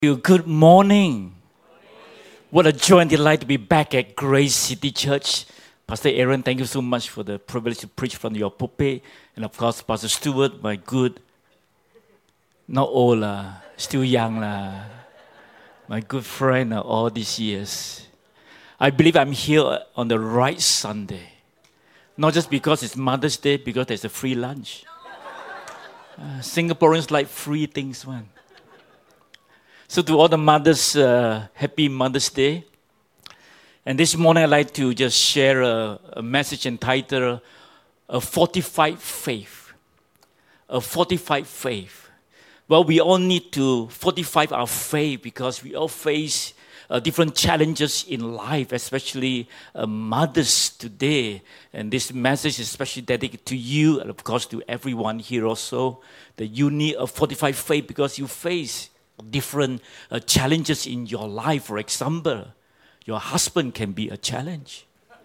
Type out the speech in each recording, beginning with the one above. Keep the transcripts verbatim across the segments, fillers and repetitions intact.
You. Good morning. What a joy and delight to be back at Grace City Church. Pastor Aaron, thank you so much for the privilege to preach from your pulpit. And of course, Pastor Stewart, my good, not old, lah, still young, lah, my good friend uh, all these years. I believe I'm here on the right Sunday. Not just because it's Mother's Day, because there's a free lunch. Uh, Singaporeans like free things, man. So to all the mothers, uh, happy Mother's Day. And this morning I'd like to just share a, a message entitled, A Fortified Faith. A Fortified Faith. Well, we all need to fortify our faith because we all face uh, different challenges in life, especially uh, mothers today. And this message is especially dedicated to you and of course to everyone here also, that you need a fortified faith because you face different uh, challenges in your life. For example, your husband can be a challenge.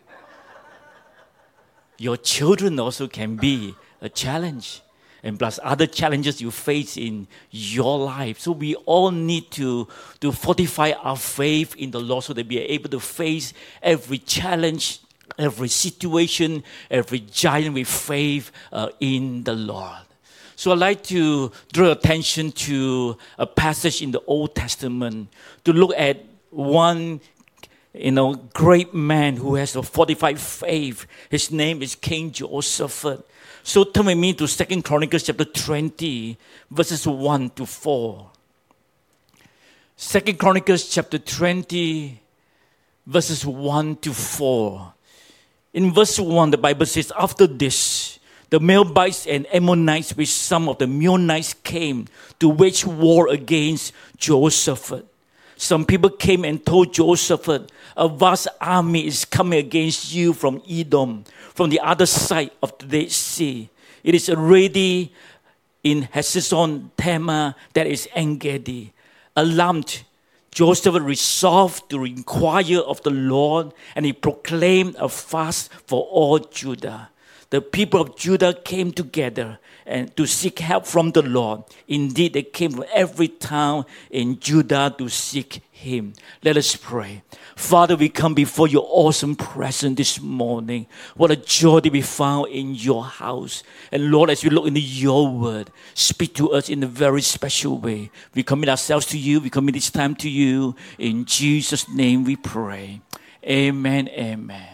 Your children also can be a challenge. And plus other challenges you face in your life. So we all need to, to fortify our faith in the Lord so that we are able to face every challenge, every situation, every giant with faith uh, in the Lord. So I'd like to draw attention to a passage in the Old Testament to look at one, you know, great man who has a fortified faith. His name is King Jehoshaphat. So turn with me to Second Chronicles chapter twenty, verses one to four. Second Chronicles chapter twenty, verses one to four. In verse one, the Bible says, after this, the Moabites and Ammonites with some of the Meunites came to wage war against Jehoshaphat. Some people came and told Jehoshaphat, a vast army is coming against you from Edom, from the other side of the Dead Sea. It is already in Hazezon Tamar, that is En-gedi. Alarmed, Jehoshaphat resolved to inquire of the Lord, and he proclaimed a fast for all Judah. The people of Judah came together and to seek help from the Lord. Indeed, they came from every town in Judah to seek Him. Let us pray. Father, we come before your awesome presence this morning. What a joy to be found in your house. And Lord, as we look into your word, speak to us in a very special way. We commit ourselves to you. We commit this time to you. In Jesus' name we pray. Amen, amen.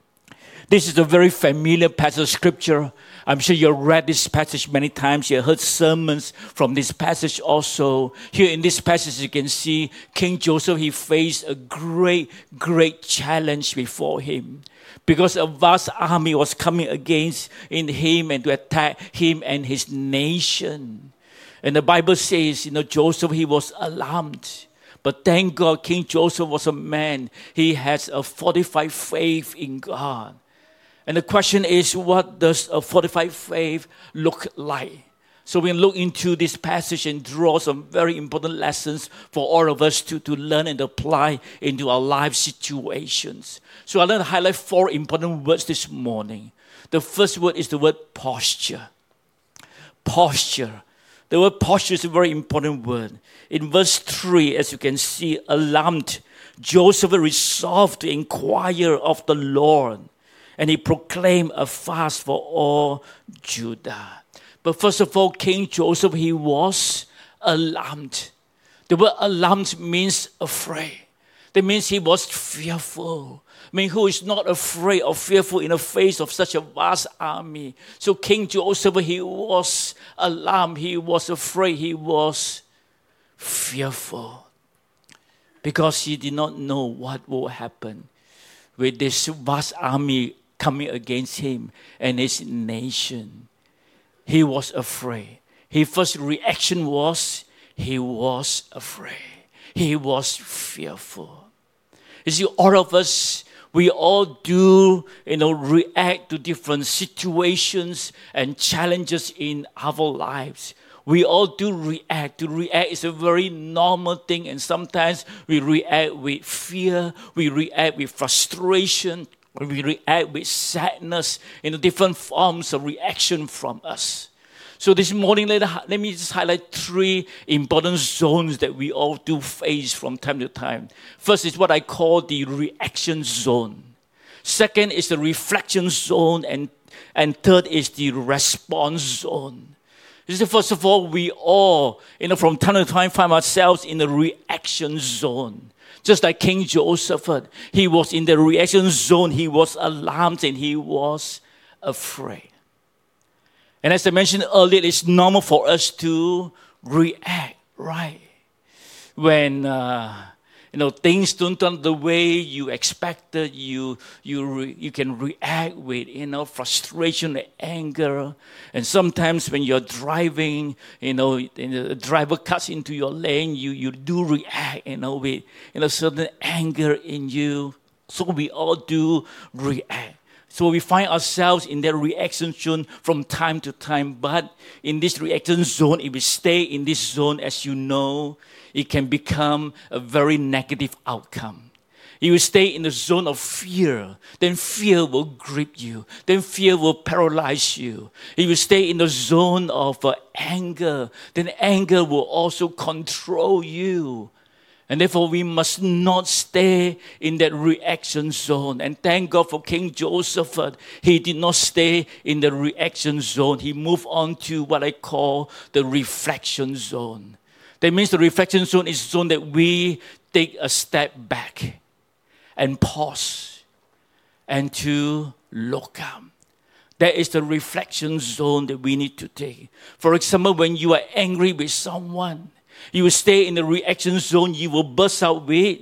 This is a very familiar passage of scripture. I'm sure you've read this passage many times. You heard sermons from this passage also. Here in this passage, you can see King Joseph, he faced a great, great challenge before him. Because a vast army was coming against in him and to attack him and his nation. And the Bible says, you know, Joseph, he was alarmed. But thank God, King Joseph was a man. He has a fortified faith in God. And the question is, what does a fortified faith look like? So we look into this passage and draw some very important lessons for all of us to, to learn and apply into our life situations. So I'd like to highlight four important words this morning. The first word is the word posture. Posture. The word posture is a very important word. In verse three, as you can see, alarmed, Joseph resolved to inquire of the Lord. And he proclaimed a fast for all Judah. But first of all, King Joseph, he was alarmed. The word alarmed means afraid. That means he was fearful. I mean, who is not afraid or fearful in the face of such a vast army? So King Joseph, he was alarmed. He was afraid. He was fearful. Because he did not know what will happen with this vast army coming against him and his nation. He was afraid. His first reaction was, he was afraid. He was fearful. You see, all of us, we all do, you know, react to different situations and challenges in our lives. We all do react. To react is a very normal thing, and sometimes we react with fear, we react with frustration, we react with sadness, in you know, different forms of reaction from us. So this morning, let, let me just highlight three important zones that we all do face from time to time. First is what I call the reaction zone. Second is the reflection zone. And, and third is the response zone. First of all, we all, you know, from time to time find ourselves in the reaction zone. Just like King Joseph, he was in the reaction zone. He was alarmed and he was afraid. And as I mentioned earlier, it's normal for us to react, right? When uh, you know things don't turn the way you expected, you you re, you can react with you know frustration, anger, and sometimes when you're driving, you know, the driver cuts into your lane, you you do react, you know, with you know certain anger in you. So we all do react. So we find ourselves in that reaction zone from time to time. But in this reaction zone, if we stay in this zone, as you know, it can become a very negative outcome. If you stay in the zone of fear, then fear will grip you. Then fear will paralyze you. If you stay in the zone of uh, anger, then anger will also control you. And therefore, we must not stay in that reaction zone. And thank God for King Joseph. He did not stay in the reaction zone. He moved on to what I call the reflection zone. That means the reflection zone is a zone that we take a step back and pause and to look up. That is the reflection zone that we need to take. For example, when you are angry with someone, you will stay in the reaction zone. You will burst out with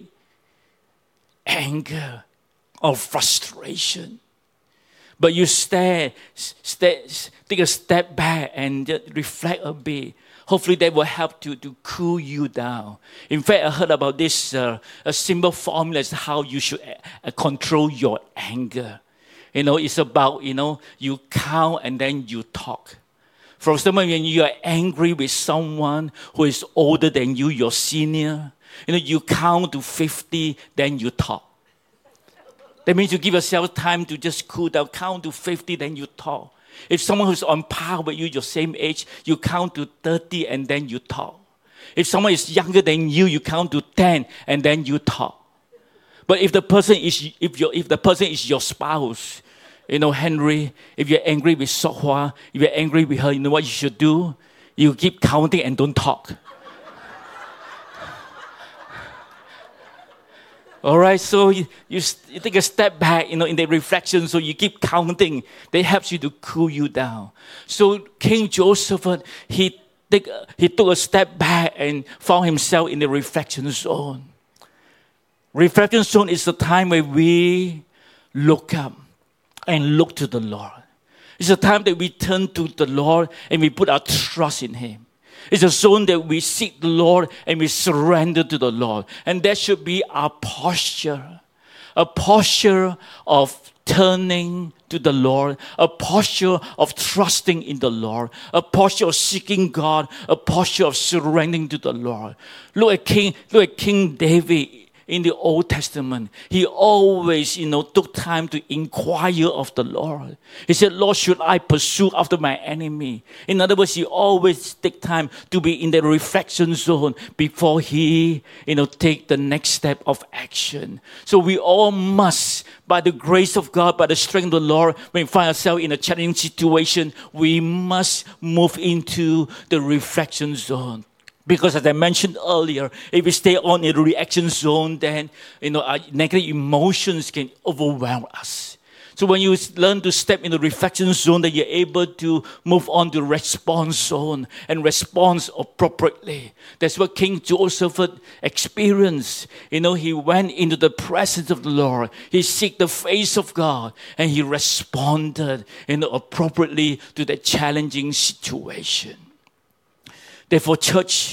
anger or frustration. But you stay, stay, take a step back and reflect a bit. Hopefully that will help to, to cool you down. In fact, I heard about this uh, a simple formula is how you should uh, control your anger. You know, it's about, you know, you count and then you talk. For example, when you are angry with someone who is older than you, your senior, you know, you count to fifty, then you talk. That means you give yourself time to just cool down, count to fifty, then you talk. If someone who's on par with you, your same age, you count to thirty and then you talk. If someone is younger than you, you count to ten and then you talk. But if the person is if your if the person is your spouse, you know, Henry, if you're angry with Sokhwa, if you're angry with her, you know what you should do? You keep counting and don't talk. All right, so you, you, you take a step back, you know, in the reflection, so you keep counting. That helps you to cool you down. So King Joseph, he, take, he took a step back and found himself in the reflection zone. Reflection zone is the time where we look up and look to the Lord. It's a time that we turn to the Lord and we put our trust in Him. It's a zone that we seek the Lord and we surrender to the Lord. And that should be our posture. A posture of turning to the Lord. A posture of trusting in the Lord. A posture of seeking God. A posture of surrendering to the Lord. Look at King, look at King David. In the Old Testament, he always, you know, took time to inquire of the Lord. He said, Lord, should I pursue after my enemy? In other words, he always take time to be in the reflection zone before he, you know, take the next step of action. So we all must, by the grace of God, by the strength of the Lord, when we find ourselves in a challenging situation, we must move into the reflection zone. Because as I mentioned earlier, if we stay on in the reaction zone, then you know our negative emotions can overwhelm us. So when you learn to step in the reflection zone, then you're able to move on to the response zone and respond appropriately. That's what King Joseph experienced. You know, he went into the presence of the Lord. He seeked the face of God, and he responded, you know, appropriately to the challenging situation. Therefore, church,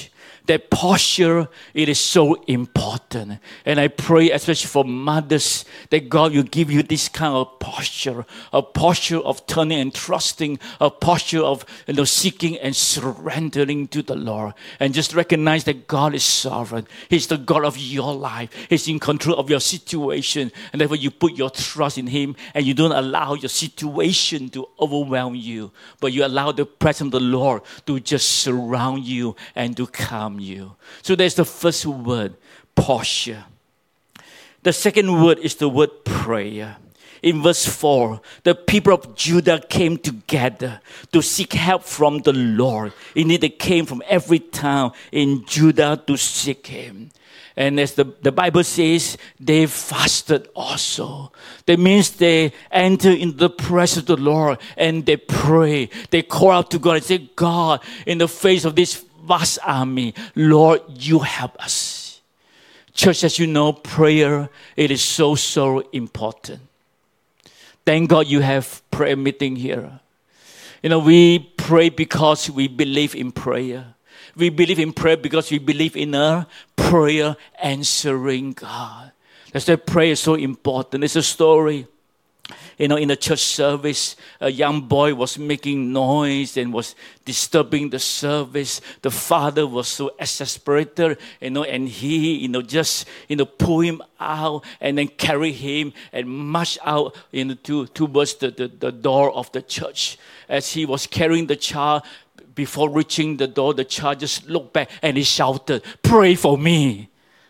That posture, it is so important. And I pray, especially for mothers, that God will give you this kind of posture, a posture of turning and trusting, a posture of, you know, seeking and surrendering to the Lord. And just recognize that God is sovereign. He's the God of your life. He's in control of your situation. And therefore you put your trust in Him, and you don't allow your situation to overwhelm you, but you allow the presence of the Lord to just surround you and to calm you. So that's the first word, posture. The second word is the word prayer. In verse four, the people of Judah came together to seek help from the Lord. Indeed, they came from every town in Judah to seek Him. And as the, the Bible says, they fasted also. That means they enter into the presence of the Lord and they pray. They call out to God and say, God, in the face of this vast army, Lord, you help us. Church, as you know, prayer, it is so, so important. Thank God you have prayer meeting here. You know, we pray because we believe in prayer. We believe in prayer because we believe in a prayer answering God. That's why prayer is so important. It's a story. You know, in a church service, a young boy was making noise and was disturbing the service. The father was so exasperated, you know, and he, you know, just, you know, pull him out and then carry him and march out, you know, to, towards the, the, the door of the church. As he was carrying the child, before reaching the door, the child just looked back and he shouted, "Pray for me."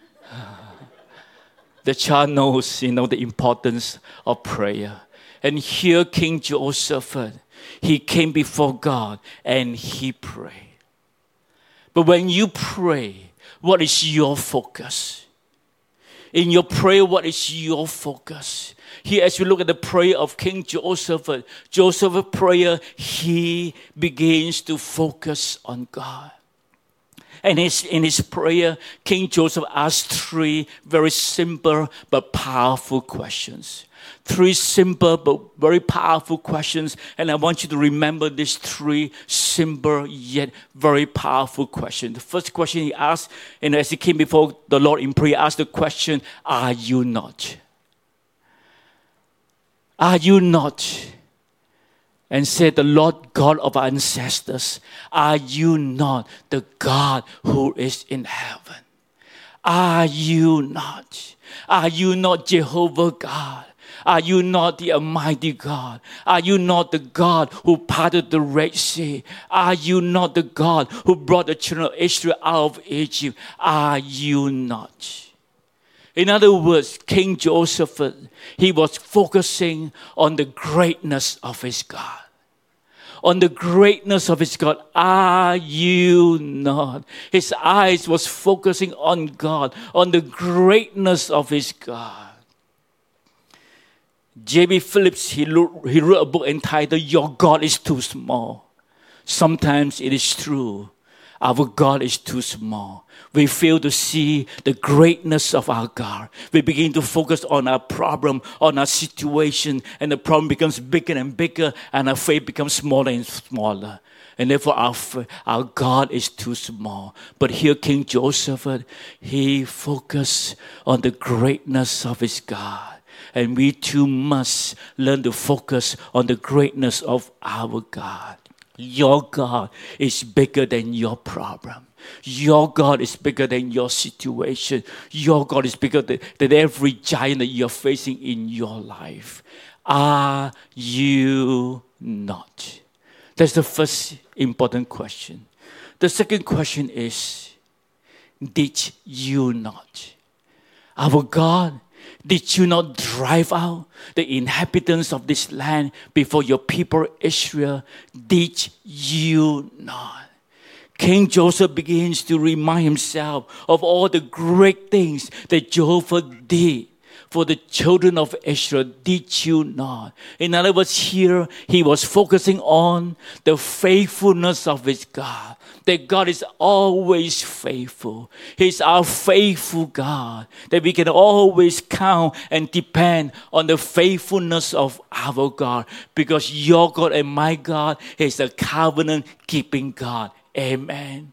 The child knows, you know, the importance of prayer. And here King Jehoshaphat, he came before God and he prayed. But when you pray, what is your focus? In your prayer, what is your focus? Here, as we look at the prayer of King Jehoshaphat, Jehoshaphat's prayer, he begins to focus on God. And his, in his prayer, King Joseph asked three very simple but powerful questions. Three simple but very powerful questions. And I want you to remember these three simple yet very powerful questions. The first question he asked, and as he came before the Lord in prayer, he asked the question, "Are you not? Are you not?" And said, "The Lord God of our ancestors, are you not the God who is in heaven? Are you not? Are you not Jehovah God? Are you not the Almighty God? Are you not the God who parted the Red Sea? Are you not the God who brought the children of Israel out of Egypt? Are you not?" In other words, King Jehoshaphat, he was focusing on the greatness of his God. On the greatness of his God. Are you not? His eyes was focusing on God, on the greatness of his God. J B Phillips, he wrote, he wrote a book entitled, "Your God is Too Small." Sometimes it is true. Our God is too small. We fail to see the greatness of our God. We begin to focus on our problem, on our situation, and the problem becomes bigger and bigger, and our faith becomes smaller and smaller. And therefore, our, our God is too small. But here, King Jehoshaphat, he focused on the greatness of his God. And we too must learn to focus on the greatness of our God. Your God is bigger than your problem. Your God is bigger than your situation. Your God is bigger than, than every giant that you're facing in your life. Are you not? That's the first important question. The second question is, did you not? Our God, did you not drive out the inhabitants of this land before your people Israel? Did you not? King Joseph begins to remind himself of all the great things that Jehovah did for the children of Israel. Did you not? In other words, here he was focusing on the faithfulness of his God. That God is always faithful. He's our faithful God. That we can always count and depend on the faithfulness of our God. Because your God and my God is a covenant-keeping God. Amen.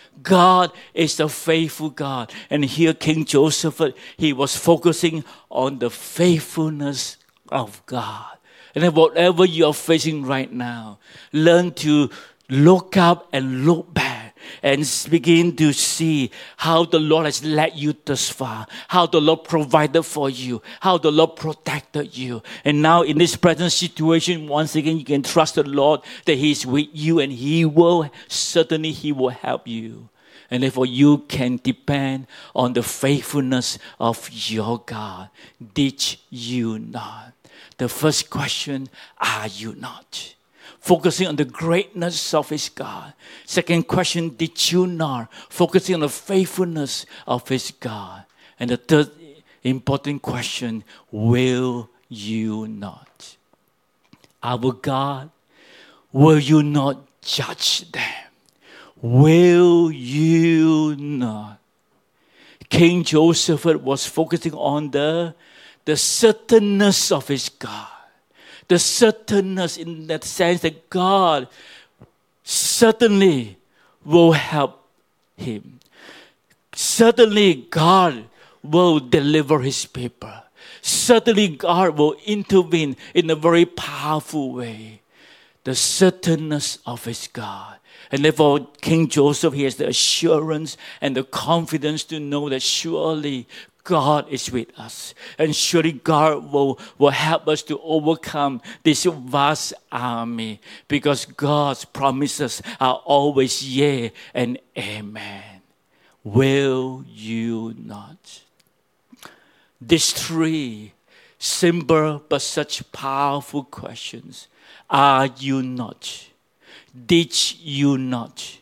God is a faithful God. And here King Joseph, he was focusing on the faithfulness of God. And then whatever you are facing right now, learn to look up and look back and begin to see how the Lord has led you thus far, how the Lord provided for you, how the Lord protected you. And now in this present situation, once again, you can trust the Lord that He is with you and He will, certainly He will help you. And therefore you can depend on the faithfulness of your God. Did you not? The first question, are you not? Focusing on the greatness of His God. Second question, did you not? Focusing on the faithfulness of His God. And the third important question, will you not? Our God, will you not judge them? Will you not? King Joseph was focusing on the, the certainness of his God. The certainness in that sense that God certainly will help him. Certainly God will deliver His people. Certainly God will intervene in a very powerful way. The certainness of his God. And therefore, King Joseph, he has the assurance and the confidence to know that surely God is with us. And surely God will, will help us to overcome this vast army. Because God's promises are always yea and amen. Will you not? These three simple but such powerful questions. Are you not? Did you not?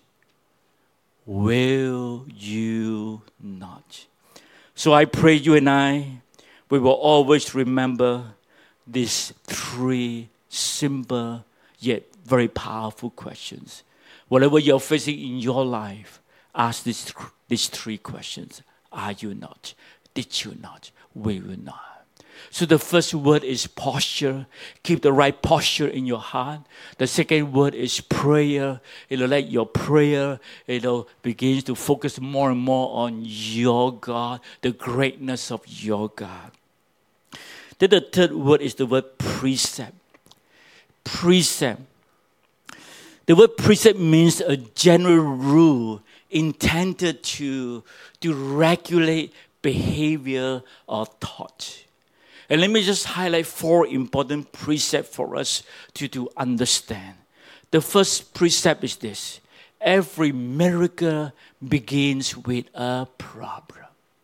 Will you not? So I pray you and I, we will always remember these three simple yet very powerful questions. Whatever you're facing in your life, ask these, these three questions. Are you not? Did you not? Will you not? So the first word is posture. Keep the right posture in your heart. The second word is prayer. You know, let your prayer, you know, begins to focus more and more on your God, the greatness of your God. Then the third word is the word precept. Precept. The word precept means a general rule intended to, to regulate behavior or thought. And let me just highlight four important precepts for us to, to understand. The first precept is this. Every miracle begins with a problem.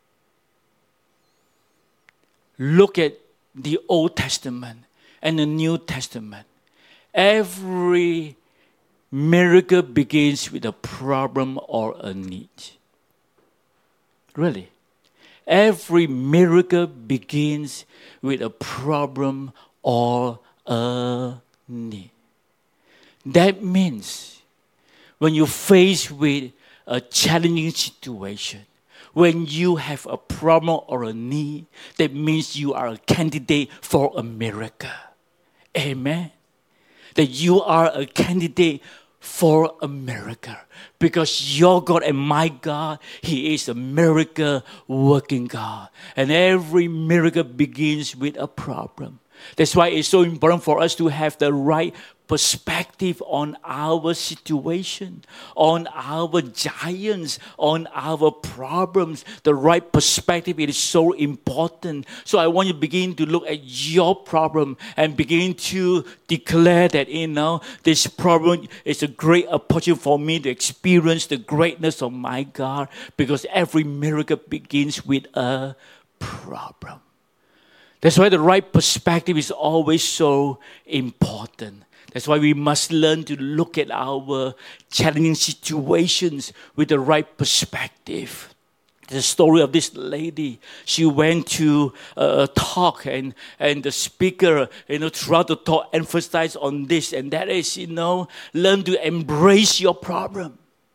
Look at the Old Testament and the New Testament. Every miracle begins with a problem or a need. Really. Every miracle begins with a problem or a need. That means when you're faced with a challenging situation, when you have a problem or a need, that means you are a candidate for a miracle. Amen. That you are a candidate for a miracle. Because your God and my God, He is a miracle working God. And every miracle begins with a problem. That's why it's so important for us to have the right perspective on our situation, on our giants, on our problems. The right perspective, it is so important. So I want you to begin to look at your problem and begin to declare that, you know, this problem is a great opportunity for me to experience the greatness of my God, because every miracle begins with a problem. That's why the right perspective is always so important. That's why we must learn to look at our challenging situations with the right perspective. The story of this lady, she went to a talk and, and the speaker, you know, throughout the talk emphasized on this, and that is, you know, learn to embrace your problem.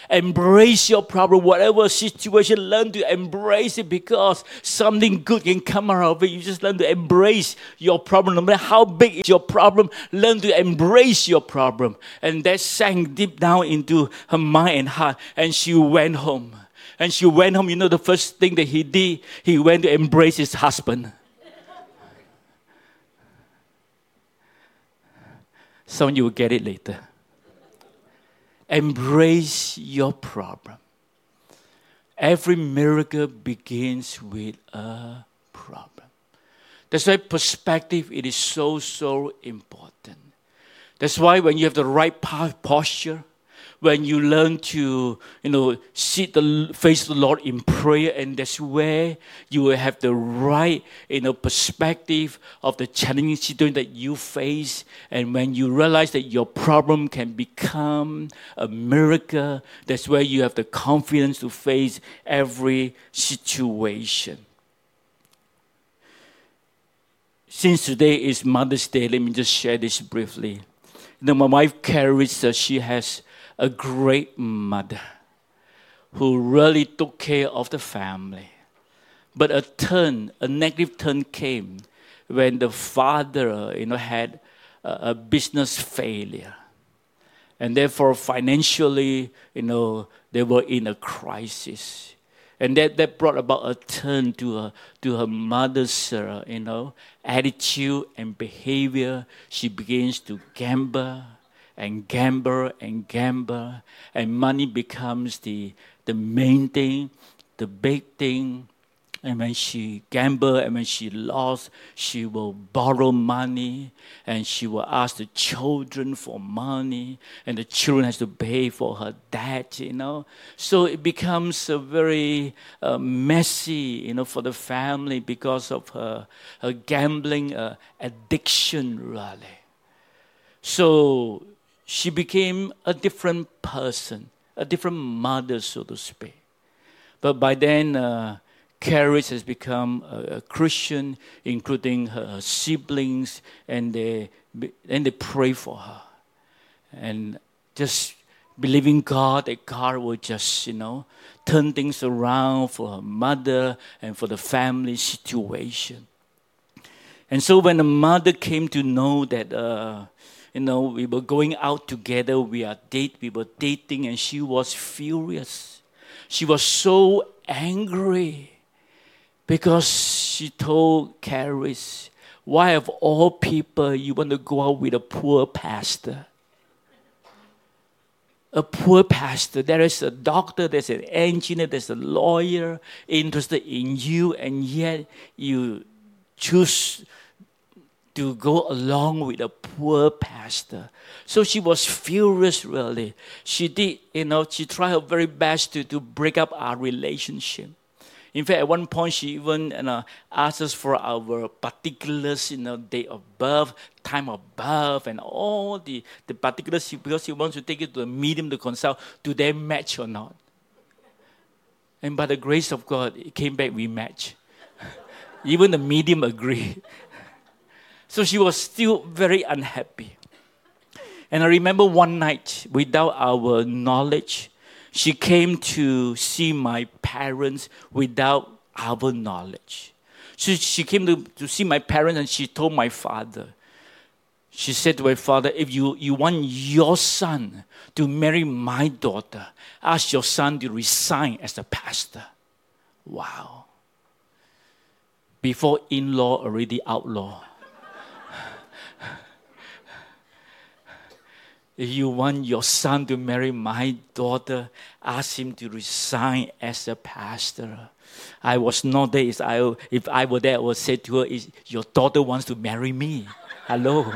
Embrace your problem, whatever situation, learn to embrace it because something good can come out of it. You just learn to embrace your problem. No matter how big is your problem, learn to embrace your problem. And that sank deep down into her mind and heart. And she went home. And she went home, you know, the first thing that he did, he went to embrace his husband. Some of you will get it later. Embrace your problem. Every miracle begins with a problem. That's why perspective, it is so, so important. That's why when you have the right posture, when you learn to, you know, sit the face the Lord in prayer, and that's where you will have the right, you know, perspective of the challenging situation that you face. And when you realize that your problem can become a miracle, that's where you have the confidence to face every situation. Since today is Mother's Day, let me just share this briefly. You know, my wife Carissa, she has a great mother who really took care of the family. But a turn, a negative turn came when the father, you know, had a, a business failure. And therefore, financially, you know, they were in a crisis. And that, that brought about a turn to her, to her mother's, uh, you know, attitude and behavior. She begins to gamble and gamble and gamble. And money becomes the, the main thing, the big thing. And when she gambled and when she lost, she will borrow money and she will ask the children for money, and the children has to pay for her debt, you know. So it becomes a very uh, messy, you know, for the family because of her, her gambling uh, addiction, really. So she became a different person, a different mother, so to speak. But by then, uh, Caris has become a, a Christian, including her siblings, and they and they pray for her, and just believing God that God will just, you know, turn things around for her mother and for the family situation. And so when the mother came to know that, uh, you know, we were going out together, we are date, we were dating, and she was furious. She was so angry. Because she told Caris, why of all people you want to go out with a poor pastor? A poor pastor. There is a doctor, there's an engineer, there's a lawyer interested in you, and yet you choose to go along with a poor pastor. So she was furious, really. She did, you know, she tried her very best to, to break up our relationship. In fact, at one point, she even, you know, asked us for our particulars, you know, date of birth, time of birth, and all the, the particulars, because she wants to take it to a medium to consult, do they match or not? And by the grace of God, it came back, we match. Even the medium agreed. So she was still very unhappy. And I remember one night, without our knowledge, she came to see my parents without our knowledge. So she came to, to see my parents, and she told my father, she said to my father, if you, you want your son to marry my daughter, ask your son to resign as a pastor. Wow. Before in-law, already outlaw. If you want your son to marry my daughter, ask him to resign as a pastor. I was not there. If I, if I were there, I would say to her, is your daughter wants to marry me. Hello.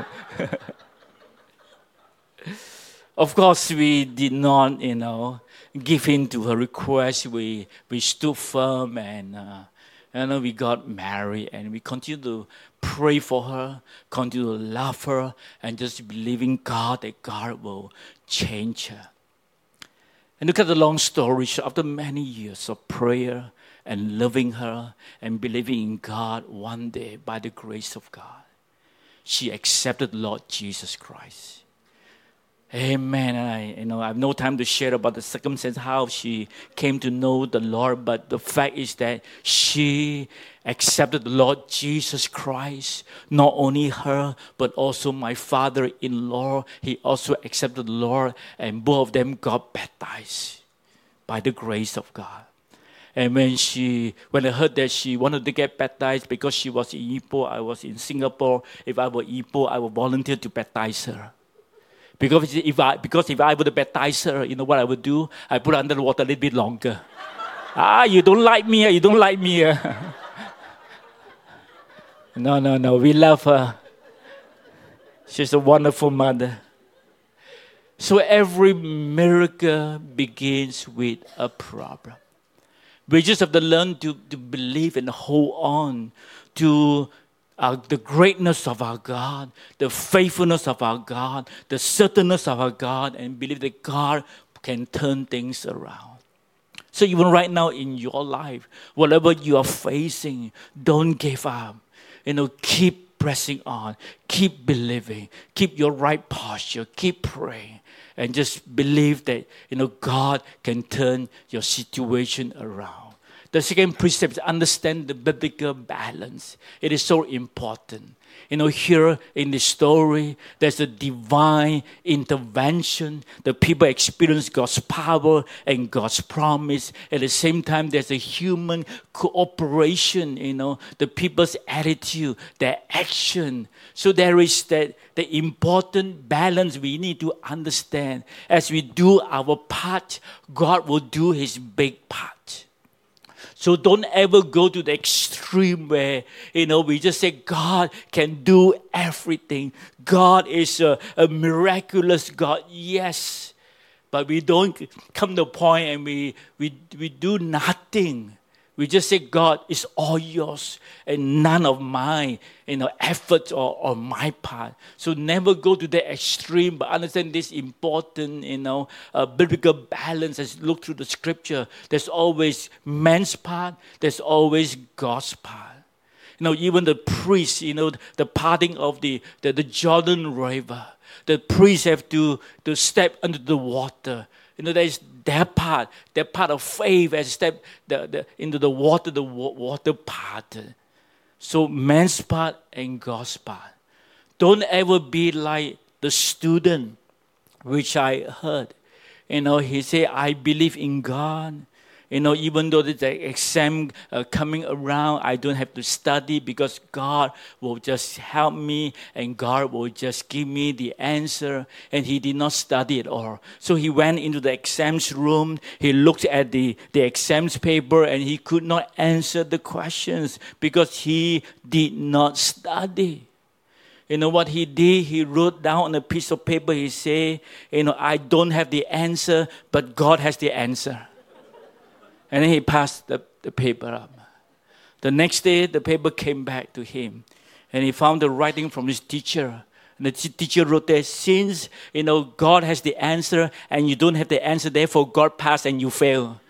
Of course, we did not, you know, give in to her request. We, we stood firm, and uh, and then we got married, and we continued to pray for her, continue to love her, and just believing God that God will change her. And look at the long story. After many years of prayer and loving her and believing in God, one day, by the grace of God, she accepted Lord Jesus Christ. Amen. I, you know, I have no time to share about the circumstance, how she came to know the Lord, but the fact is that she accepted the Lord Jesus Christ. Not only her, but also my father-in-law. He also accepted the Lord, and both of them got baptized by the grace of God. And when she, when I heard that she wanted to get baptized because she was in Ipoh, I was in Singapore. If I were Ipoh, I would volunteer to baptize her. Because if I, because if I were to baptize her, you know what I would do? I put her under the water a little bit longer. ah, you don't like me, you don't like me. no, no, no, we love her. She's a wonderful mother. So every miracle begins with a problem. We just have to learn to, to believe and hold on to Uh, the greatness of our God, the faithfulness of our God, the certainness of our God, and believe that God can turn things around. So even right now in your life, whatever you are facing, don't give up. You know, keep pressing on, keep believing, keep your right posture, keep praying, and just believe that, you know, God can turn your situation around. The second precept is understand the biblical balance. It is so important. You know, here in this story, there's a divine intervention. The people experience God's power and God's promise. At the same time, there's a human cooperation, you know, the people's attitude, their action. So there is that the important balance we need to understand. As we do our part, God will do His big part. So don't ever go to the extreme where, you know, we just say God can do everything. God is a, a miraculous God. Yes. But we don't come to a point and we, we, we do nothing. We just say, God, it's all yours and none of mine, you know, efforts or on my part. So never go to the extreme, but understand this important, you know, uh, biblical balance as you look through the scripture. There's always man's part. There's always God's part. You know, even the priests, you know, the parting of the, the, the Jordan River. The priests have to, to step under the water. You know, there's their part, their part of faith as step the, the, into the water, the water parted. So man's part and God's part. Don't ever be like the student, which I heard. You know, he said, I believe in God. You know, even though there's an exam uh, coming around, I don't have to study because God will just help me and God will just give me the answer. And he did not study at all. So he went into the exams room. He looked at the, the exams paper and he could not answer the questions because he did not study. You know what he did? He wrote down on a piece of paper, he said, you know, I don't have the answer, but God has the answer. And then he passed the, the paper up. The next day, the paper came back to him. And he found the writing from his teacher. And the t- teacher wrote there, since, you know, God has the answer and you don't have the answer, therefore God passed and you fail.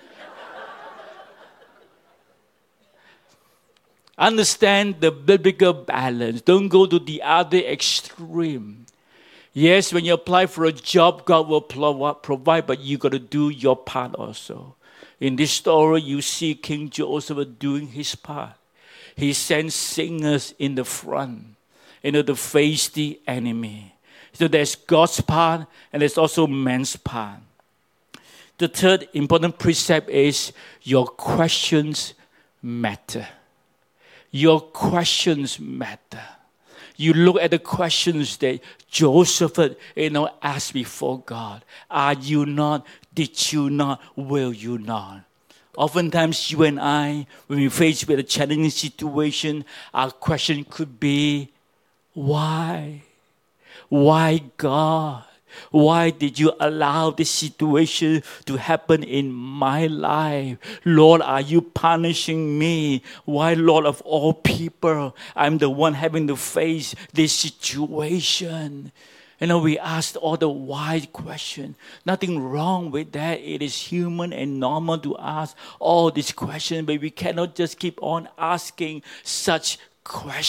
Understand the biblical balance. Don't go to the other extreme. Yes, when you apply for a job, God will provide, but you got to do your part also. In this story, you see King Joseph doing his part. He sends singers in the front, you know, to face the enemy. So there's God's part and there's also man's part. The third important precept is your questions matter. Your questions matter. You look at the questions that Joseph, you know, asked before God. Are you not? Did you not? Will you not? Oftentimes, you and I, when we face with a challenging situation, our question could be, why? Why, God? Why did you allow this situation to happen in my life? Lord, are you punishing me? Why, Lord of all people, I'm the one having to face this situation? You know, we asked all the why question. Nothing wrong with that. It is human and normal to ask all these questions, but we cannot just keep on asking such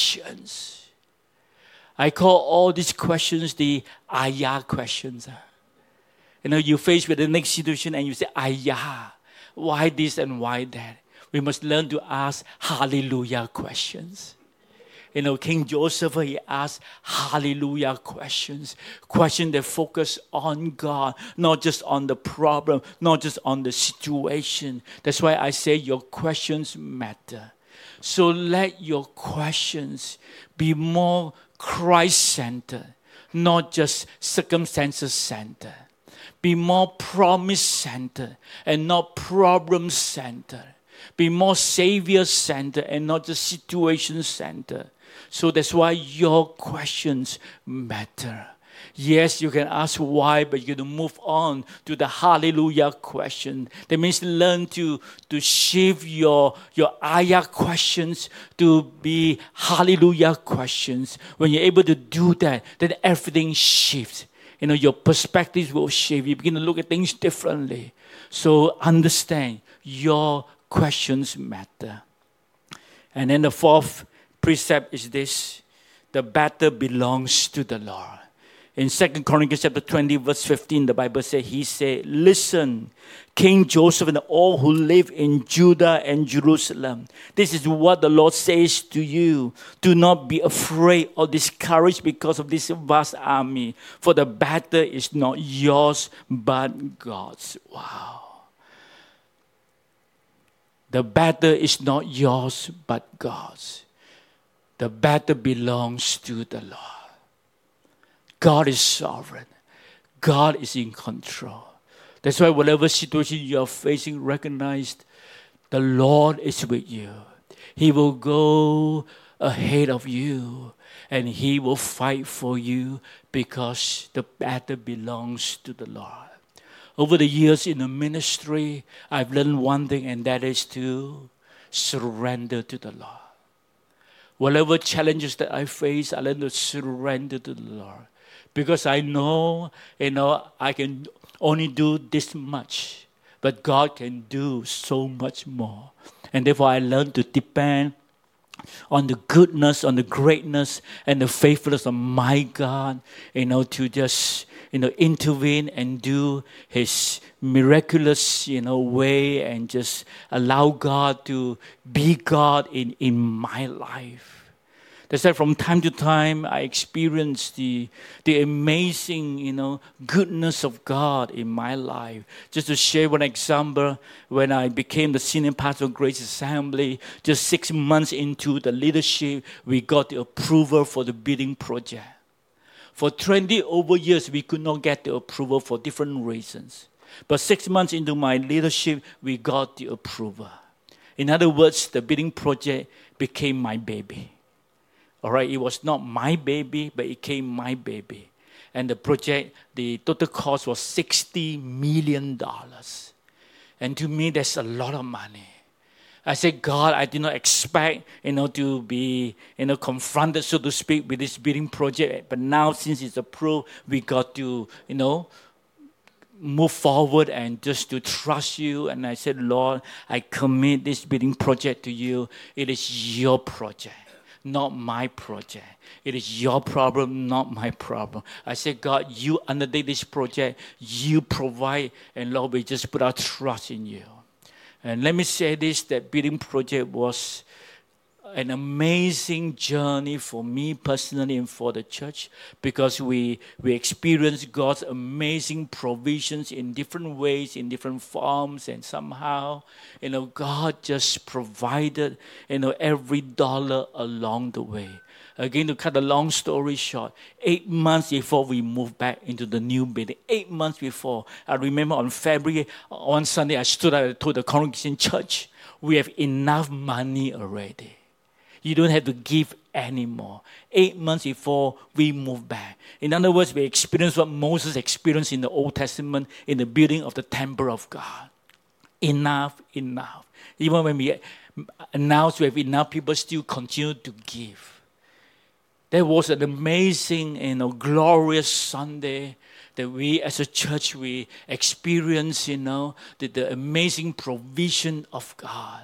questions. I call all these questions the ayah questions. You know, you face with the next situation and you say, ah, yeah, why this and why that? We must learn to ask hallelujah questions. You know, King Joseph, he asked hallelujah questions. Questions that focus on God, not just on the problem, not just on the situation. That's why I say your questions matter. So let your questions be more Christ-centered, not just circumstances-centered. Be more promise-centered and not problem-centered. Be more Savior-centered and not just situation-centered. So that's why your questions matter. Yes, you can ask why, but you're going to move on to the hallelujah question. That means learn to, to shift your, your ayah questions to be hallelujah questions. When you're able to do that, then everything shifts. You know, your perspectives will shift. You begin to look at things differently. So understand, your questions matter. And then the fourth precept is this: the battle belongs to the Lord. In Second Chronicles chapter twenty, verse fifteen, the Bible says, he said, listen, King Joseph and all who live in Judah and Jerusalem, this is what the Lord says to you. Do not be afraid or discouraged because of this vast army, for the battle is not yours, but God's. Wow. The battle is not yours, but God's. The battle belongs to the Lord. God is sovereign. God is in control. That's why whatever situation you are facing, recognize the Lord is with you. He will go ahead of you and He will fight for you because the battle belongs to the Lord. Over the years in the ministry, I've learned one thing, and that is to surrender to the Lord. Whatever challenges that I face, I learn to surrender to the Lord. Because I know, you know, I can only do this much, but God can do so much more. And therefore, I learn to depend on the goodness, on the greatness, and the faithfulness of my God, you know, to just, you know, intervene and do His miraculous, you know, way and just allow God to be God in, in my life. That's why from time to time I experience the, the amazing, you know, goodness of God in my life. Just to share one example, when I became the senior pastor of Grace Assembly, just six months into the leadership, we got the approval for the building project. For twenty over years, we could not get the approval for different reasons. But six months into my leadership, we got the approval. In other words, the building project became my baby. All right, it was not my baby, but it became my baby. And the project, the total cost was sixty million dollars. And to me, that's a lot of money. I said, God, I did not expect, you know, to be, you know, confronted, so to speak, with this building project. But now, since it's approved, we got to, you know, move forward and just to trust you. And I said, Lord, I commit this building project to you. It is your project, not my project. It is your problem, not my problem. I said, God, you undertake this project, you provide, and Lord, we just put our trust in you. And let me say this, that building project was an amazing journey for me personally and for the church, because we we experienced God's amazing provisions in different ways, in different forms, and somehow, you know, God just provided, you know, every dollar along the way. Again, to cut the long story short, eight months before we moved back into the new building, eight months before, I remember on February, on Sunday, I stood up and told the congregation, church, we have enough money already. You don't have to give anymore. Eight months before we moved back. In other words, we experienced what Moses experienced in the Old Testament in the building of the temple of God. Enough, enough. Even when we announced we have enough, people still continue to give. There was an amazing, you know, glorious Sunday that we as a church, we experienced, you know, the, the amazing provision of God.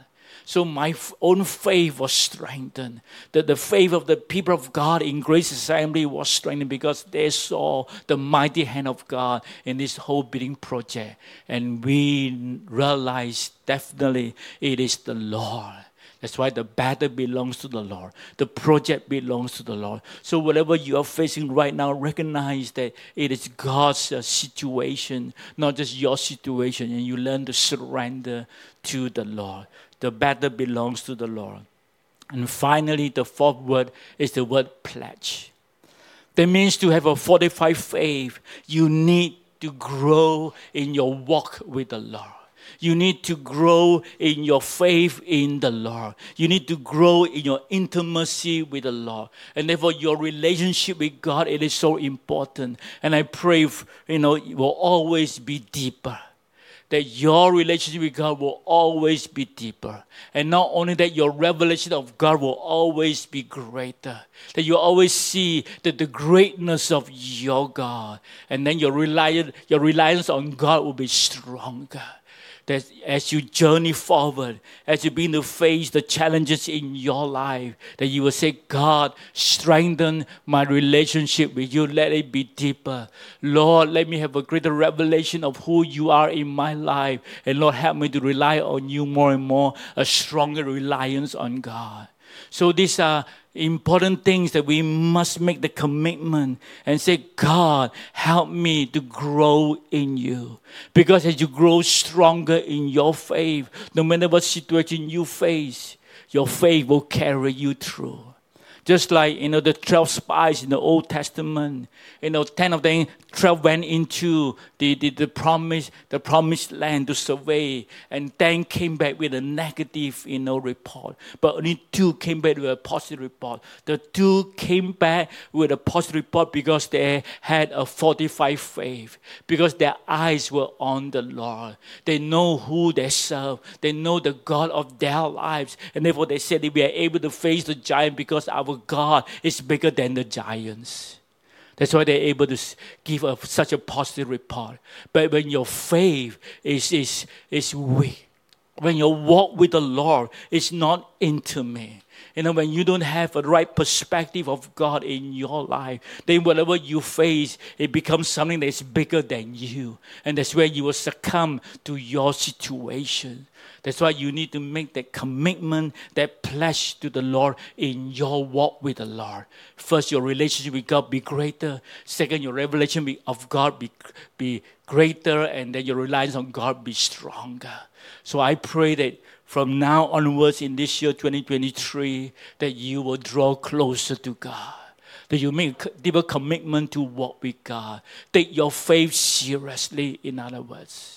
So my f- own faith was strengthened. The, the faith of the people of God in Grace Assembly was strengthened because they saw the mighty hand of God in this whole building project. And we realized definitely it is the Lord. That's why the battle belongs to the Lord. The project belongs to the Lord. So whatever you are facing right now, recognize that it is God's uh, situation, not just your situation. And you learn to surrender to the Lord. The battle belongs to the Lord. And finally, the fourth word is the word pledge. That means to have a fortified faith, you need to grow in your walk with the Lord. You need to grow in your faith in the Lord. You need to grow in your intimacy with the Lord. And therefore, your relationship with God, it is so important. And I pray, you know, it will always be deeper. That your relationship with God will always be deeper. And not only that, your revelation of God will always be greater. That you always see that the greatness of your God. And then your reliance, your reliance on God will be stronger. That as you journey forward, as you begin to face the challenges in your life, that you will say, God, strengthen my relationship with you. Let it be deeper. Lord, let me have a greater revelation of who you are in my life. And Lord, help me to rely on you more and more, a stronger reliance on God. So these are important things that we must make the commitment and say, God, help me to grow in you. Because as you grow stronger in your faith, no matter what situation you face, your faith will carry you through. Just like, you know, the twelve spies in the Old Testament, you know, ten of them, twelve went into the, the, the, promise, the promised land to survey, and ten came back with a negative, you know, report. But only two came back with a positive report. The two came back with a positive report because they had a fortified faith, because their eyes were on the Lord. They know who they serve. They know the God of their lives. And therefore they said that we are able to face the giant because our God is bigger than the giants. That's why they're able to give a, such a positive report. But when your faith is, is, is weak, when your walk with the Lord is not intimate, you know, when you don't have a right perspective of God in your life, then whatever you face, it becomes something that's bigger than you. And that's where you will succumb to your situation. That's why you need to make that commitment, that pledge to the Lord in your walk with the Lord. First, your relationship with God be greater. Second, your revelation of God be, be greater. And then your reliance on God be stronger. So I pray that from now onwards in this year, twenty twenty-three, that you will draw closer to God. That you make a deeper commitment to walk with God. Take your faith seriously, in other words.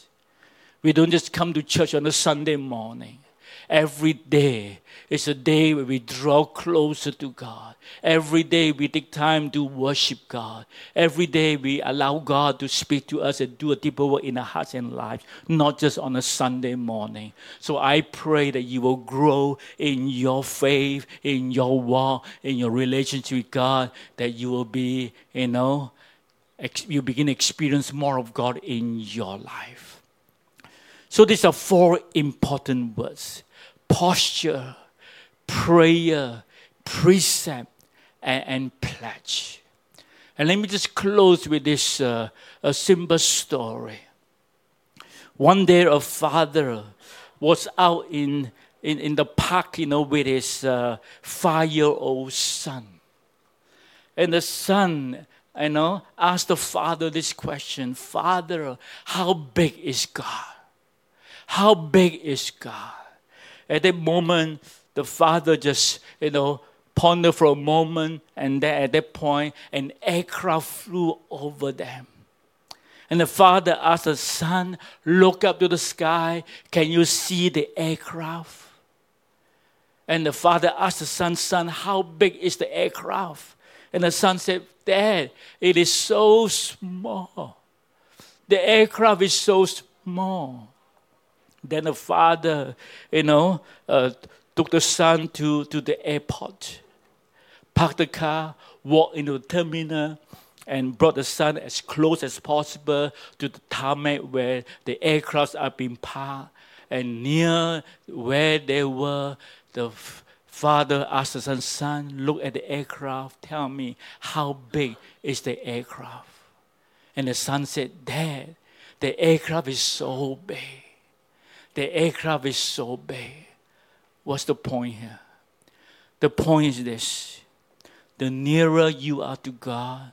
We don't just come to church on a Sunday morning. Every day is a day where we draw closer to God. Every day we take time to worship God. Every day we allow God to speak to us and do a deeper work in our hearts and lives, not just on a Sunday morning. So I pray that you will grow in your faith, in your walk, in your relationship with God, that you will be, you know, ex- you begin to experience more of God in your life. So these are four important words: posture, prayer, precept, and, and pledge. And let me just close with this uh, a simple story. One day a father was out in, in, in the park, you know, with his uh, five-year-old son. And the son, you know, asked the father this question: Father, how big is God? How big is God? At that moment, the father just, you know, pondered for a moment, and then at that point, an aircraft flew over them. And the father asked the son, look up to the sky, can you see the aircraft? And the father asked the son, son, how big is the aircraft? And the son said, Dad, it is so small. The aircraft is so small. Then the father, you know, uh, took the son to, to the airport, parked the car, walked into the terminal, and brought the son as close as possible to the tarmac where the aircrafts are being parked. And near where they were, the father asked the son, son, look at the aircraft. Tell me, how big is the aircraft? And the son said, Dad, the aircraft is so big. The aircraft is so big. What's the point here? The point is this. The nearer you are to God,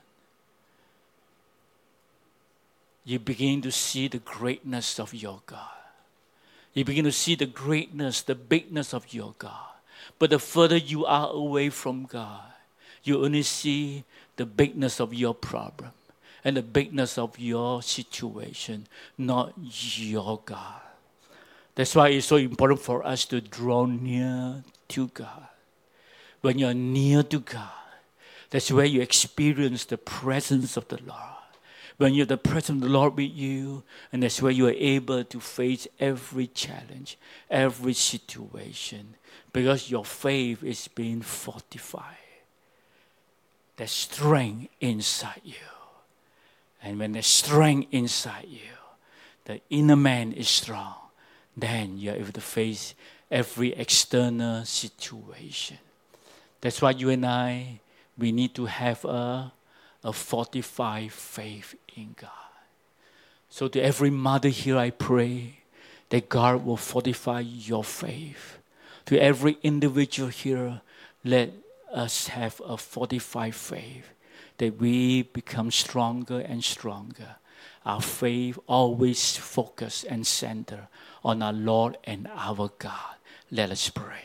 you begin to see the greatness of your God. You begin to see the greatness, the bigness of your God. But the further you are away from God, you only see the bigness of your problem and the bigness of your situation, not your God. That's why it's so important for us to draw near to God. When you're near to God, that's where you experience the presence of the Lord. When you have the presence of the Lord with you, and that's where you are able to face every challenge, every situation, because your faith is being fortified. There's strength inside you. And when there's strength inside you, the inner man is strong. Then you're able to face every external situation. That's why you and I, we need to have a, a fortified faith in God. So to every mother here, I pray that God will fortify your faith. To every individual here, let us have a fortified faith, that we become stronger and stronger. Our faith always focus and center on our Lord and our God. Let us pray.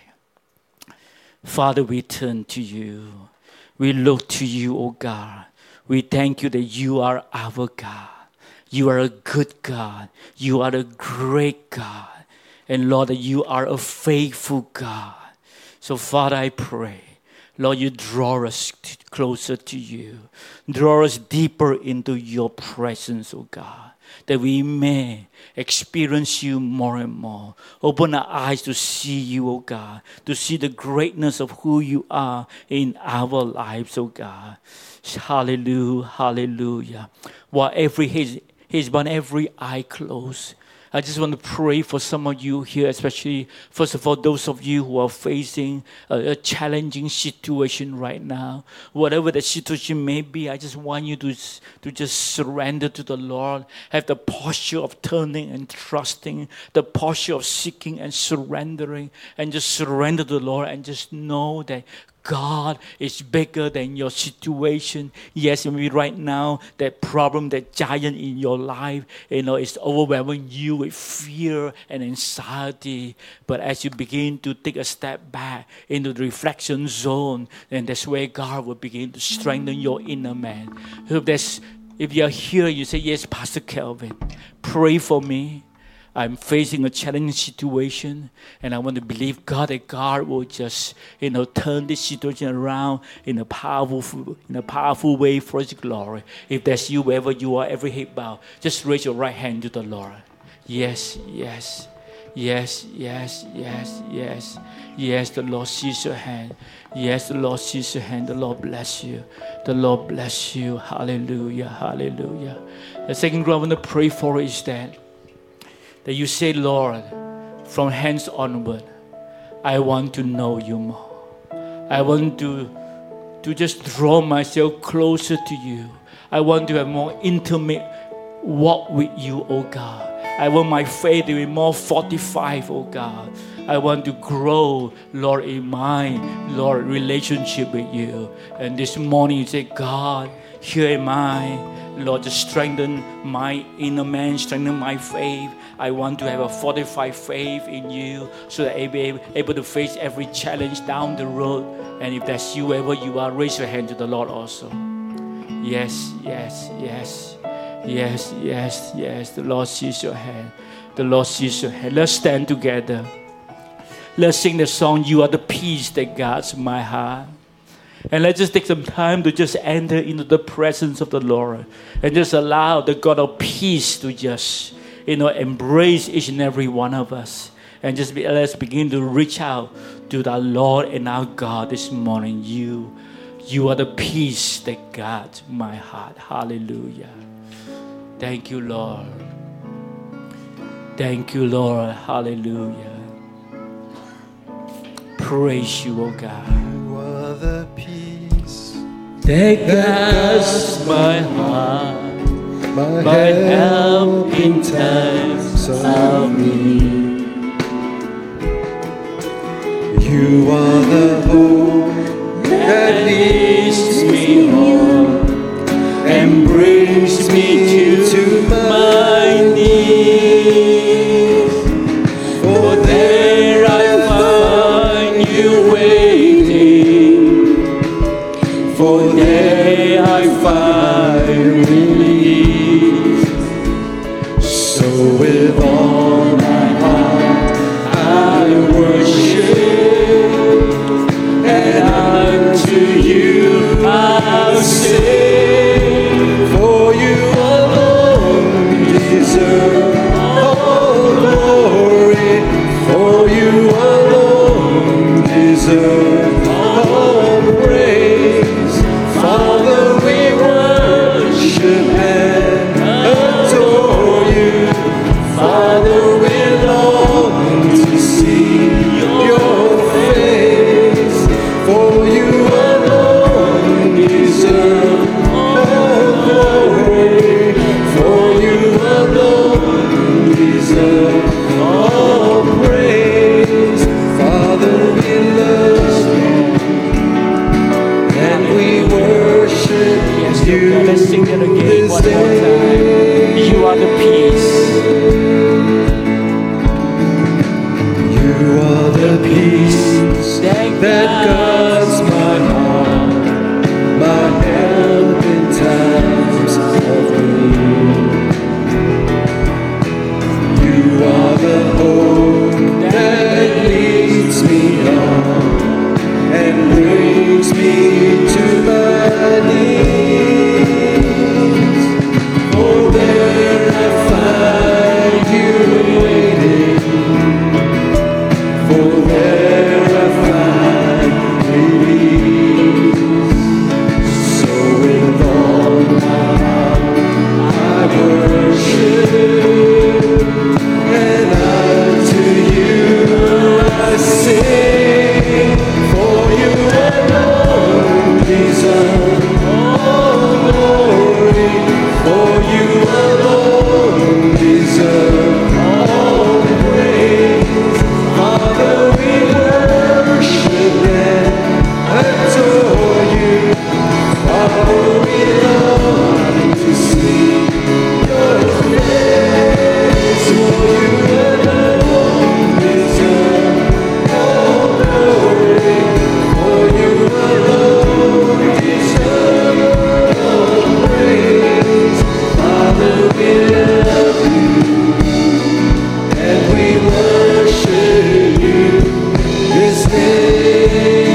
Father, we turn to you. We look to you, O God. We thank you that you are our God. You are a good God. You are a great God. And Lord, that you are a faithful God. So Father, I pray, Lord, you draw us t- closer to you. Draw us deeper into your presence, O God, that we may experience you more and more. Open our eyes to see you, O God, to see the greatness of who you are in our lives, O God. Hallelujah, hallelujah. While every head is bowed, every eye closed, I just want to pray for some of you here, especially, first of all, those of you who are facing a, a challenging situation right now. Whatever the situation may be, I just want you to, to just surrender to the Lord. Have the posture of turning and trusting, the posture of seeking and surrendering, and just surrender to the Lord and just know that God is bigger than your situation. Yes, maybe right now, that problem, that giant in your life, you know, is overwhelming you with fear and anxiety. But as you begin to take a step back into the reflection zone, then that's where God will begin to strengthen your inner man. So if, there's, if you're here, you say, yes, Pastor Kelvin, pray for me. I'm facing a challenging situation, and I want to believe God that God will just, you know, turn this situation around in a powerful, in a powerful way for His glory. If that's you, wherever you are, every head bow, just raise your right hand to the Lord. Yes, yes, yes, yes, yes, yes, yes. The Lord sees your hand. Yes, the Lord sees your hand. The Lord bless you. The Lord bless you. Hallelujah, hallelujah. The second group I want to pray for is that. That you say, Lord, from hence onward, I want to know you more. I want to, to just draw myself closer to you. I want to have more intimate walk with you, oh God. I want my faith to be more fortified, oh God. I want to grow, Lord, in my, Lord, relationship with you. And this morning you say, God, here am I. Lord, just strengthen my inner man, strengthen my faith. I want to have a fortified faith in you so that I'll be able to face every challenge down the road. And if that's you, wherever you are, raise your hand to the Lord also. Yes, yes, yes, yes, yes, yes. The Lord sees your hand. The Lord sees your hand. Let's stand together. Let's sing the song, You Are the Peace That Guards My Heart. And let's just take some time to just enter into the presence of the Lord and just allow the God of peace to just, you know, embrace each and every one of us. And just be, let's begin to reach out to the Lord and our God this morning. You, you are the peace that guards my heart. Hallelujah. Thank you, Lord. Thank you, Lord. Hallelujah. Praise you, O God. You are the peace that guards my heart, my, my help in times of need. You are the hope that leads me on and brings me to, to my knees. For there I find you waiting. For there I find release. So with all my heart I worship, and unto you I'll sing. For you alone deserve all glory. For you alone deserve all praise. Father, we worship and adore you. Father, we long to see your face. For you alone deserve all glory. For you alone deserve all praise. Father, we love you and we worship you. Let's sing it again this one more day. time. You are the peace. You are the peace that guards my heart, my help in times of need. You are the hope that leads me on and brings me to my knees. For there I find you waiting. For there I find release. So with all my heart I worship, and unto you I sing. For you alone deserve all glory. For you alone deserve all praise. Father, we worship and adore you. Father, we long to see your face. For you alone deserve all glory. For you alone deserve all praise. Father, we love you and we worship you this day.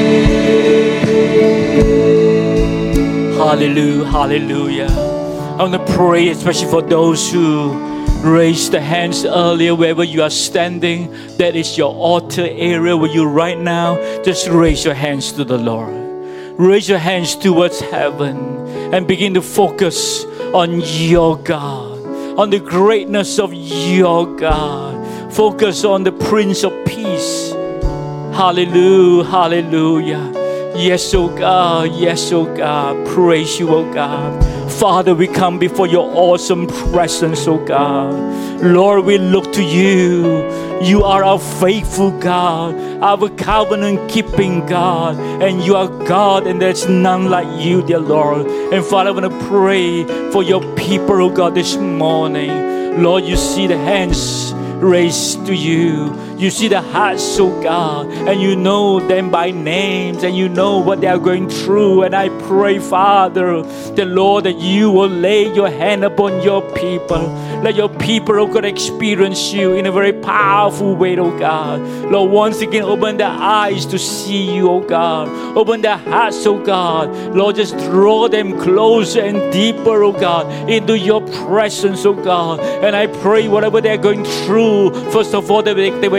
Hallelujah, hallelujah. I want to pray especially for those who raised the hands earlier, wherever you are standing. That is your altar area where you right now. Just raise your hands to the Lord. Raise your hands towards heaven and begin to focus on your God, on the greatness of your God. Focus on the Prince of Peace. Hallelujah, hallelujah. Yes, oh God, yes, oh God. Praise you, oh God. Father, we come before your awesome presence, oh God. Lord, we look to you. You are our faithful God, our covenant-keeping God. And you are God, and there's none like you, dear Lord. And Father, I want to pray for your people, oh God, this morning. Lord, you see the hands raised to you. You see the hearts, oh God, and you know them by names, and you know what they are going through. And I pray, Father, the Lord, that you will lay your hand upon your people. Let your people, oh God, experience you in a very powerful way, oh God. Lord, once again, open their eyes to see you, oh God. Open their hearts, oh God. Lord, just draw them closer and deeper, oh God, into your presence, oh God. And I pray whatever they're going through, first of all, they will, they will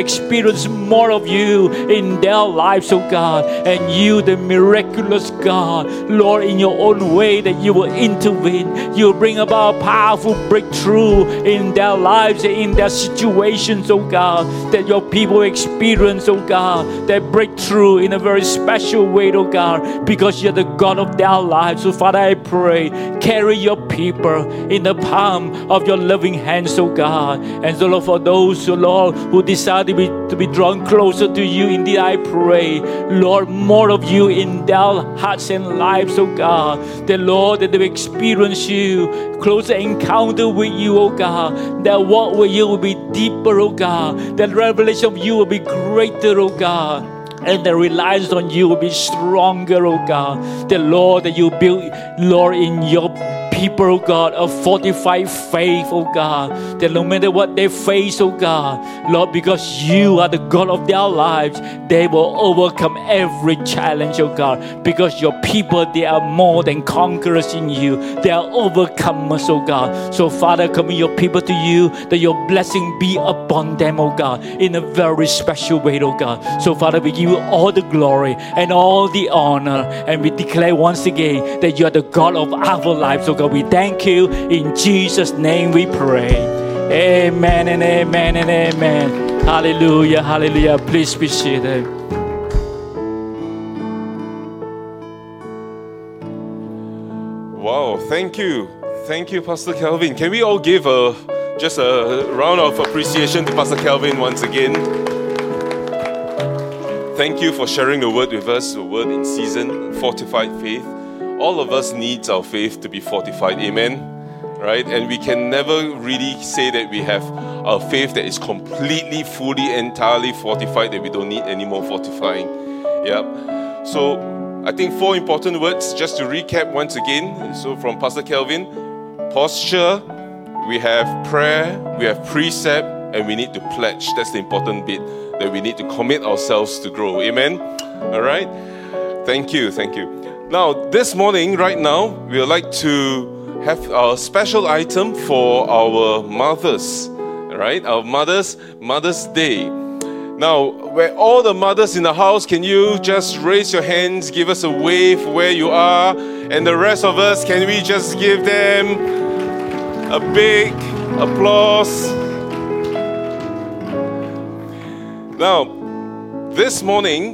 experience more of you in their lives, oh God. And you, the miraculous God, Lord, in your own way, that you will intervene. You will bring about powerful breakthrough in their lives and in their situations, oh God. That your people experience, oh God, that breakthrough in a very special way, oh God, because you're the God of their lives. So Father, I pray, carry your people in the palm of your loving hands, oh God. And so Lord, for those, oh Lord, who desire to be, to be drawn closer to you, indeed I pray, Lord, more of you in their hearts and lives, oh God. That Lord, that they experience you, closer encounter with you, oh God. That walk with you will be deeper, oh God. That revelation of you will be greater, oh God. And the reliance on you will be stronger, oh God. The Lord, that you build, Lord, in your people, oh God, a fortified faith, oh God, that no matter what they face, oh God, Lord, because you are the God of their lives, they will overcome every challenge, oh God, because your people, they are more than conquerors in you. They are overcomers, oh God. So Father, commit your people to you, that your blessing be upon them, oh God, in a very special way, oh God. So Father, we give you all the glory and all the honor, and we declare once again that you are the God of our lives, oh God. We thank you. In Jesus' name we pray. Amen and amen and amen. Hallelujah, hallelujah. Please be seated. Wow, thank you. Thank you, Pastor Kelvin. Can we all give a just a round of appreciation to Pastor Kelvin once again? Thank you for sharing the word with us, the word in season, fortified faith. All of us needs our faith to be fortified, amen? Right? And we can never really say that we have a faith that is completely, fully, entirely fortified, that we don't need any more fortifying. Yeah. So I think four important words, just to recap once again. So from Pastor Kelvin, posture, we have prayer, we have precept, and we need to pledge. That's the important bit, that we need to commit ourselves to grow. Amen? All right? Thank you, thank you. Now, this morning, right now, we would like to have a special item for our mothers, right? Our mothers, Mother's Day. Now, where all the mothers in the house, can you just raise your hands, give us a wave where you are, and the rest of us, can we just give them a big applause? Now, this morning,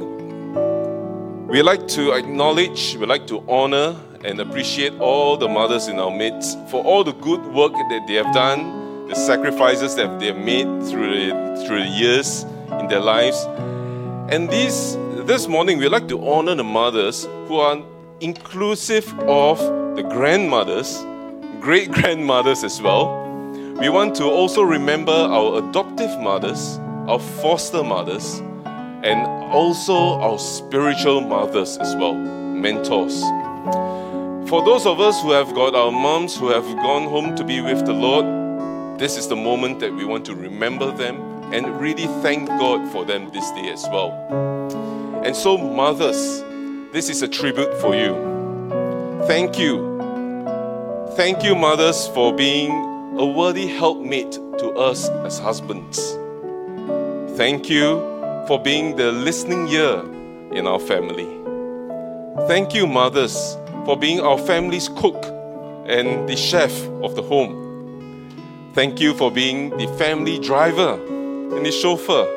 we like to acknowledge, we like to honor and appreciate all the mothers in our midst for all the good work that they have done, the sacrifices that they have made through the, through the years in their lives. And these, this morning, we like to honor the mothers who are inclusive of the grandmothers, great-grandmothers as well. We want to also remember our adoptive mothers, our foster mothers, and also our spiritual mothers as well, mentors. For those of us who have got our moms who have gone home to be with the Lord, this is the moment that we want to remember them and really thank God for them this day as well. And so mothers, this is a tribute for you. Thank you. Thank you, mothers, for being a worthy helpmate to us as husbands. Thank you for being the listening ear in our family. Thank you, mothers, for being our family's cook and the chef of the home. Thank you for being the family driver and the chauffeur.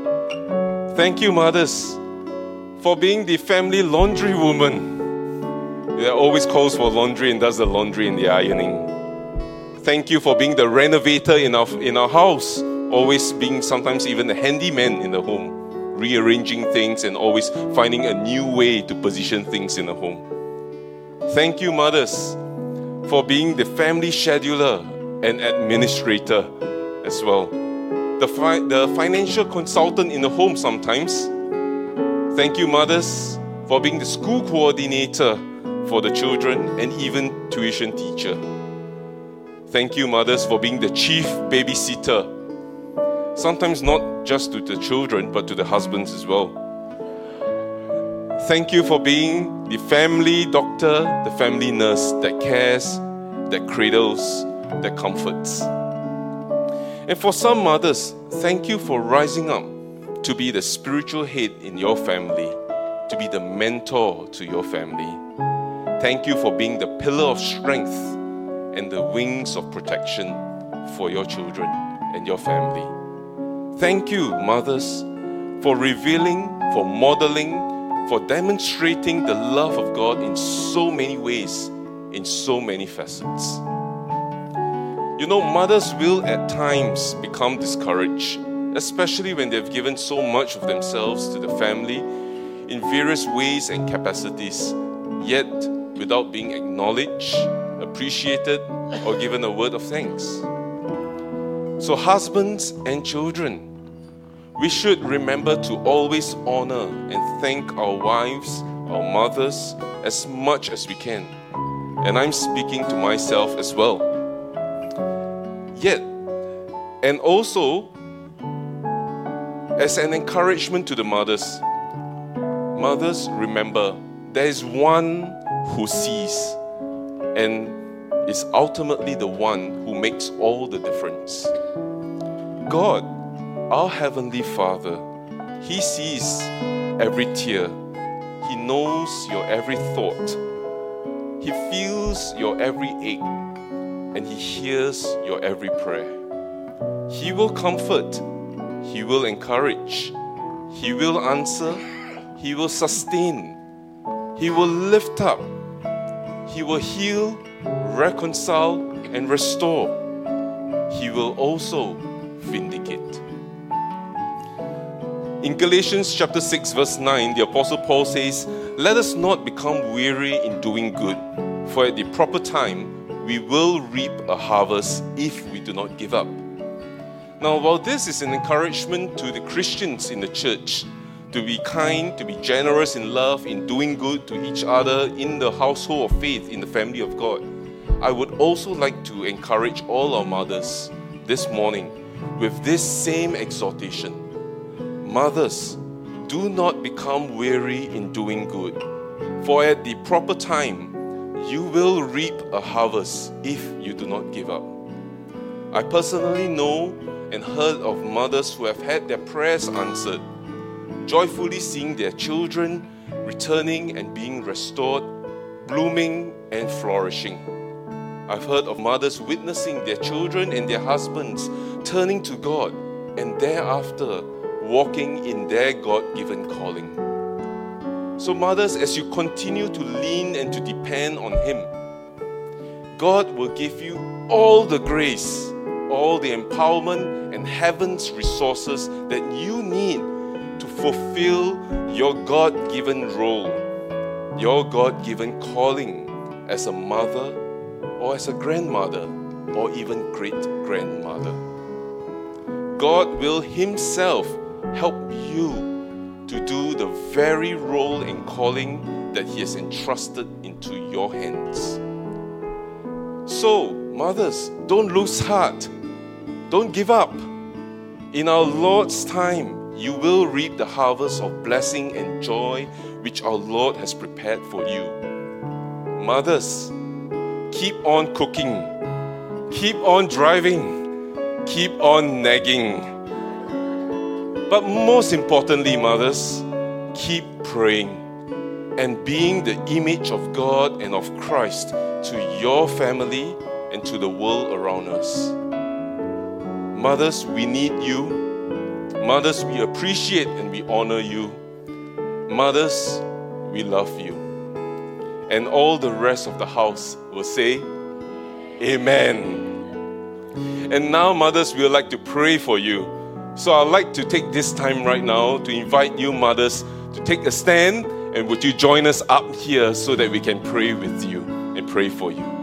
Thank you, mothers, for being the family laundry woman that always calls for laundry and does the laundry and the ironing. Thank you for being the renovator in our, in our house, always being sometimes even the handyman in the home, rearranging things and always finding a new way to position things in the home. Thank you, mothers, for being the family scheduler and administrator as well. The, fi- the financial consultant in the home sometimes. Thank you, mothers, for being the school coordinator for the children and even tuition teacher. Thank you, mothers, for being the chief babysitter. Sometimes not just to the children, but to the husbands as well. Thank you for being the family doctor, the family nurse that cares, that cradles, that comforts. And for some mothers, thank you for rising up to be the spiritual head in your family, to be the mentor to your family. Thank you for being the pillar of strength and the wings of protection for your children and your family. Thank you, mothers, for revealing, for modeling, for demonstrating the love of God in so many ways, in so many facets. You know, mothers will at times become discouraged, especially when they've given so much of themselves to the family in various ways and capacities, yet without being acknowledged, appreciated, or given a word of thanks. So husbands and children, we should remember to always honor and thank our wives, our mothers, as much as we can. And I'm speaking to myself as well. Yet, and also, as an encouragement to the mothers, mothers, remember, there is one who sees and is ultimately the one who makes all the difference. God, our Heavenly Father, He sees every tear. He knows your every thought. He feels your every ache, and He hears your every prayer. He will comfort. He will encourage. He will answer. He will sustain. He will lift up. He will heal, reconcile, and restore. He will also vindicate. In Galatians chapter six verse nine, the Apostle Paul says, "Let us not become weary in doing good, for at the proper time we will reap a harvest if we do not give up." Now, while this is an encouragement to the Christians in the church to be kind, to be generous in love, in doing good to each other in the household of faith, in the family of God, I would also like to encourage all our mothers this morning with this same exhortation. Mothers, do not become weary in doing good, for at the proper time you will reap a harvest if you do not give up. I personally know and heard of mothers who have had their prayers answered, joyfully seeing their children returning and being restored, blooming and flourishing. I've heard of mothers witnessing their children and their husbands turning to God and thereafter walking in their God-given calling. So mothers, as you continue to lean and to depend on Him, God will give you all the grace, all the empowerment and heaven's resources that you need to fulfill your God-given role, your God-given calling as a mother or as a grandmother or even great-grandmother. God will Himself help you to do the very role and calling that He has entrusted into your hands. So, mothers, don't lose heart. Don't give up. In our Lord's time, you will reap the harvest of blessing and joy which our Lord has prepared for you. Mothers, keep on cooking. Keep on driving. Keep on nagging. But most importantly, mothers, keep praying and being the image of God and of Christ to your family and to the world around us. Mothers, we need you. Mothers, we appreciate and we honor you. Mothers, we love you. And all the rest of the house will say, Amen. And now, mothers, we would like to pray for you. So I'd like to take this time right now to invite you, mothers, to take a stand, and would you join us up here so that we can pray with you and pray for you.